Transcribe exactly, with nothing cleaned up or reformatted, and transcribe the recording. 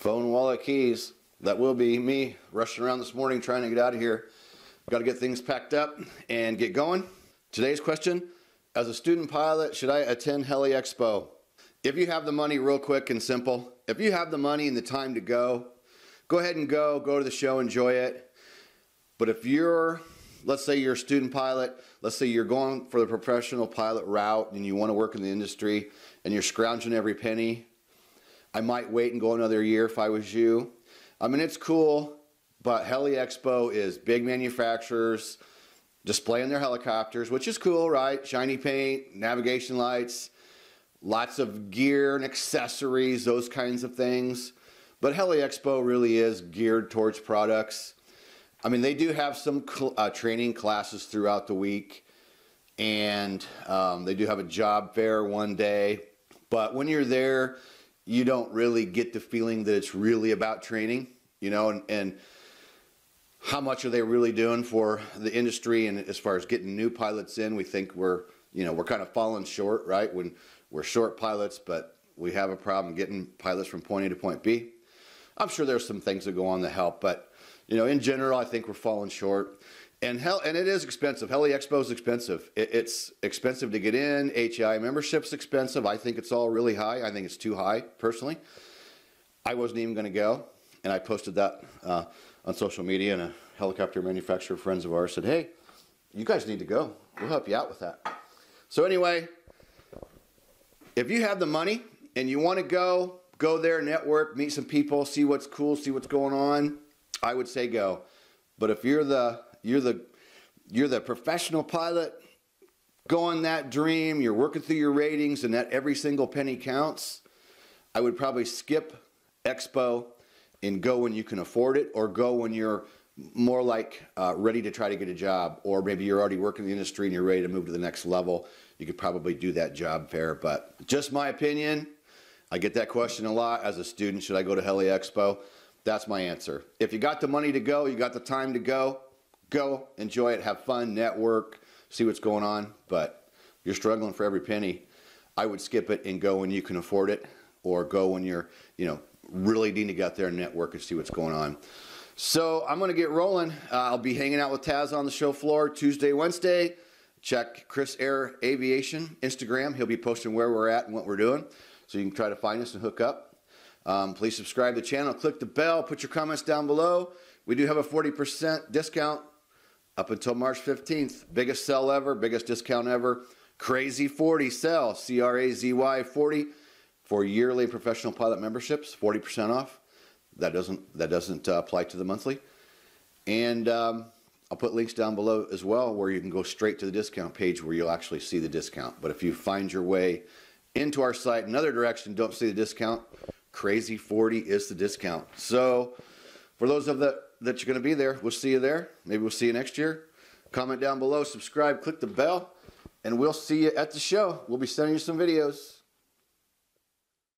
Phone, wallet, keys. That will be me rushing around this morning trying to get out of here. Got to get things packed up and get going. Today's question, as a student pilot, should I attend Heli Expo? If you have the money, real quick and simple, if you have the money and the time to go, go ahead and go, go to the show, enjoy it. But if you're, let's say you're a student pilot, let's say you're going for the professional pilot route and you want to work in the industry and you're scrounging every penny, I might wait and go another year if I was you. I mean, it's cool, but Heli Expo is big manufacturers displaying their helicopters, which is cool, right? Shiny paint, navigation lights, lots of gear and accessories, those kinds of things. But Heli Expo really is geared towards products. I mean, they do have some uh, training classes throughout the week, and um, they do have a job fair one day. But when you're there, you don't really get the feeling that it's really about training, you know, and, and how much are they really doing for the industry? And as far as getting new pilots in, we think we're, you know, we're kind of falling short, right? When we're short pilots, but we have a problem getting pilots from point A to point B. I'm sure there's some things that go on that help, but, you know, in general, I think we're falling short. And hell, and it is expensive. Heli Expo is expensive. It, it's expensive to get in. H I membership's expensive. I think it's all really high. I think it's too high, personally. I wasn't even going to go, and I posted that uh, on social media, and a helicopter manufacturer friends of ours said, hey, you guys need to go. We'll help you out with that. So anyway, if you have the money and you want to go, go there, network, meet some people, see what's cool, see what's going on, I would say go. But if you're the You're the, you're the professional pilot, going that dream, you're working through your ratings and that every single penny counts, I would probably skip Expo and go when you can afford it, or go when you're more like uh, ready to try to get a job, or maybe you're already working in the industry and you're ready to move to the next level. You could probably do that job fair, but just my opinion. I get that question a lot as a student, should I go to Heli Expo? That's my answer. If you got the money to go, you got the time to go, go, enjoy it, have fun, network, see what's going on. But if you're struggling for every penny, I would skip it and go when you can afford it, or go when you're, you know, really need to get there and network and see what's going on. So I'm going to get rolling. Uh, I'll be hanging out with Taz on the show floor Tuesday, Wednesday. Check Chris Air Aviation Instagram. He'll be posting where we're at and what we're doing, so you can try to find us and hook up. Um, please subscribe to the channel, click the bell, put your comments down below. We do have a forty percent discount up until March fifteenth. Biggest sell ever, biggest discount ever. Crazy forty sell, C R A Z Y forty, for yearly professional pilot memberships, forty percent off. That doesn't, that doesn't uh, apply to the monthly. And um, I'll put links down below as well where you can go straight to the discount page where you'll actually see the discount. But if you find your way into our site another direction, don't see the discount, Crazy forty is the discount. So for those of that that you're going to be there, we'll see you there. Maybe we'll see you next year. Comment down below, subscribe, click the bell, and we'll see you at the show. We'll be sending you some videos.